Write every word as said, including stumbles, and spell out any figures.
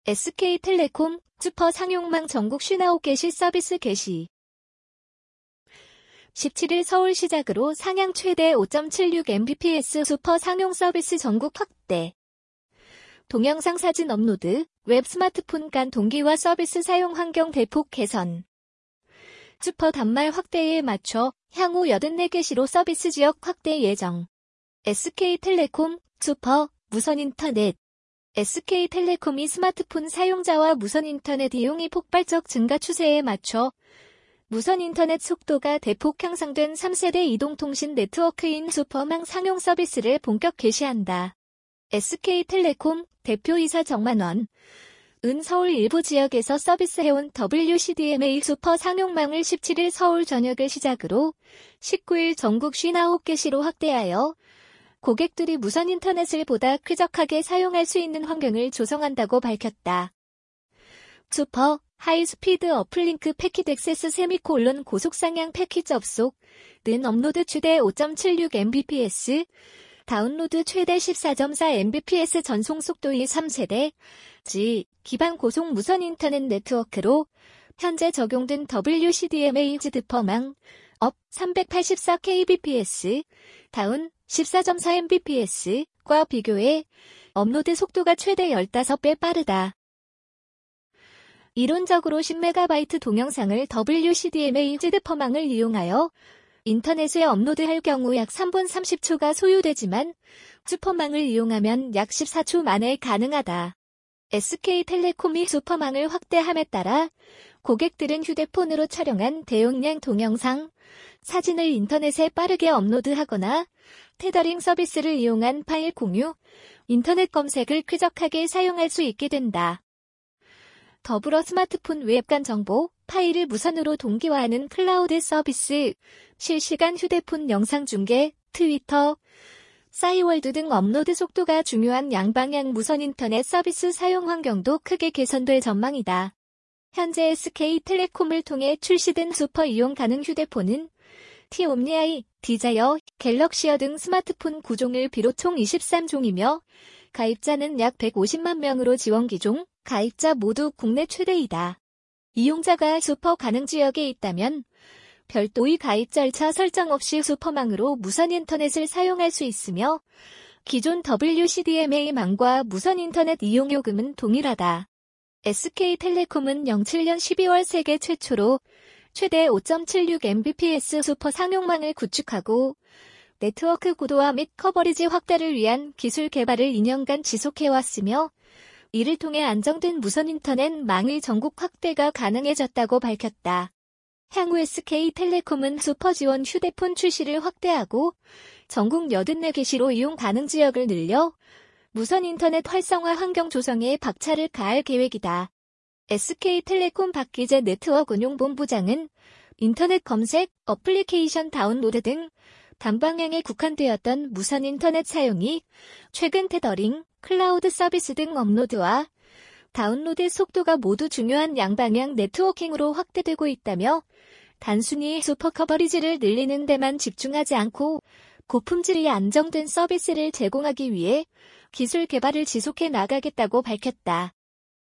에스케이텔레콤 슈퍼 상용망 전국 오십구 개 시 서비스 개시. 십칠 일 서울 시작으로 상향 최대 오 점 칠육 엠비피에스 슈퍼 상용 서비스 전국 확대. 동영상 사진 업로드, 웹 스마트폰 간 동기화 서비스 사용 환경 대폭 개선. 슈퍼 단말 확대에 맞춰 향후 팔십사 개 시로 서비스 지역 확대 예정. 에스케이텔레콤 슈퍼 무선 인터넷. 에스케이텔레콤이 스마트폰 사용자와 무선 인터넷 이용이 폭발적 증가 추세에 맞춰 무선 인터넷 속도가 대폭 향상된 삼 세대 이동통신 네트워크인 슈퍼망 상용 서비스를 본격 개시한다. 에스케이텔레콤 대표이사 정만원 은 서울 일부 지역에서 서비스해온 더블유씨디엠에이 슈퍼 상용망을 십칠 일 서울 전역을 시작으로 십구 일 전국 오십구 개 시로 확대하여 고객들이 무선 인터넷을 보다 쾌적하게 사용할 수 있는 환경을 조성한다고 밝혔다. 슈퍼 하이스피드 어플링크 패킷 액세스 세미콜론 고속상향 패키지 접속는 업로드 최대 오 점 칠육 엠비피에스, 다운로드 최대 십사 점 사 엠비피에스 전송 속도의 삼 세대 지 기반 고속 무선 인터넷 네트워크로 현재 적용된 더블유씨디엠에이 슈퍼망 업 삼백팔십사 케이비피에스, 다운 십사 점 사 엠비피에스과 비교해 업로드 속도가 최대 십오 배 빠르다. 이론적으로 십 메가바이트 동영상을 더블유씨디엠에이 슈퍼망을 이용하여 인터넷에 업로드할 경우 약 삼 분 삼십 초가 소요되지만 슈퍼망을 이용하면 약 십사 초 만에 가능하다. 에스케이텔레콤이 슈퍼망을 확대함에 따라 고객들은 휴대폰으로 촬영한 대용량 동영상, 사진을 인터넷에 빠르게 업로드하거나 테더링 서비스를 이용한 파일 공유, 인터넷 검색을 쾌적하게 사용할 수 있게 된다. 더불어 스마트폰 웹간 정보, 파일을 무선으로 동기화하는 클라우드 서비스, 실시간 휴대폰 영상 중계, 트위터, 싸이월드 등 업로드 속도가 중요한 양방향 무선 인터넷 서비스 사용 환경도 크게 개선될 전망이다. 현재 에스케이텔레콤을 통해 출시된 슈퍼 이용 가능 휴대폰은 티옴니아이, 디자이어, 갤럭시어 등 스마트폰 구종을 비롯 총 이십삼 종이며 가입자는 약 백오십만 명으로 지원 기종, 가입자 모두 국내 최대이다. 이용자가 슈퍼 가능 지역에 있다면 별도의 가입 절차 설정 없이 슈퍼망으로 무선 인터넷을 사용할 수 있으며 기존 더블유씨디엠에이망과 무선 인터넷 이용 요금은 동일하다. 에스케이텔레콤은 영칠 년 십이월 세계 최초로 최대 오 점 칠육 엠비피에스 슈퍼 상용망을 구축하고 네트워크 고도화 및 커버리지 확대를 위한 기술 개발을 이 년간 지속해왔으며 이를 통해 안정된 무선 인터넷 망의 전국 확대가 가능해졌다고 밝혔다. 향후 에스케이텔레콤은 슈퍼 지원 휴대폰 출시를 확대하고 전국 팔십사 개 시로 이용 가능 지역을 늘려 무선 인터넷 활성화 환경 조성에 박차를 가할 계획이다. 에스케이텔레콤 박기재 네트워크 운용본부장은 인터넷 검색, 어플리케이션 다운로드 등 단방향에 국한되었던 무선 인터넷 사용이 최근 테더링, 클라우드 서비스 등 업로드와 다운로드 속도가 모두 중요한 양방향 네트워킹으로 확대되고 있다며 단순히 슈퍼 커버리지를 늘리는 데만 집중하지 않고 고품질이 안정된 서비스를 제공하기 위해 기술 개발을 지속해 나가겠다고 밝혔다.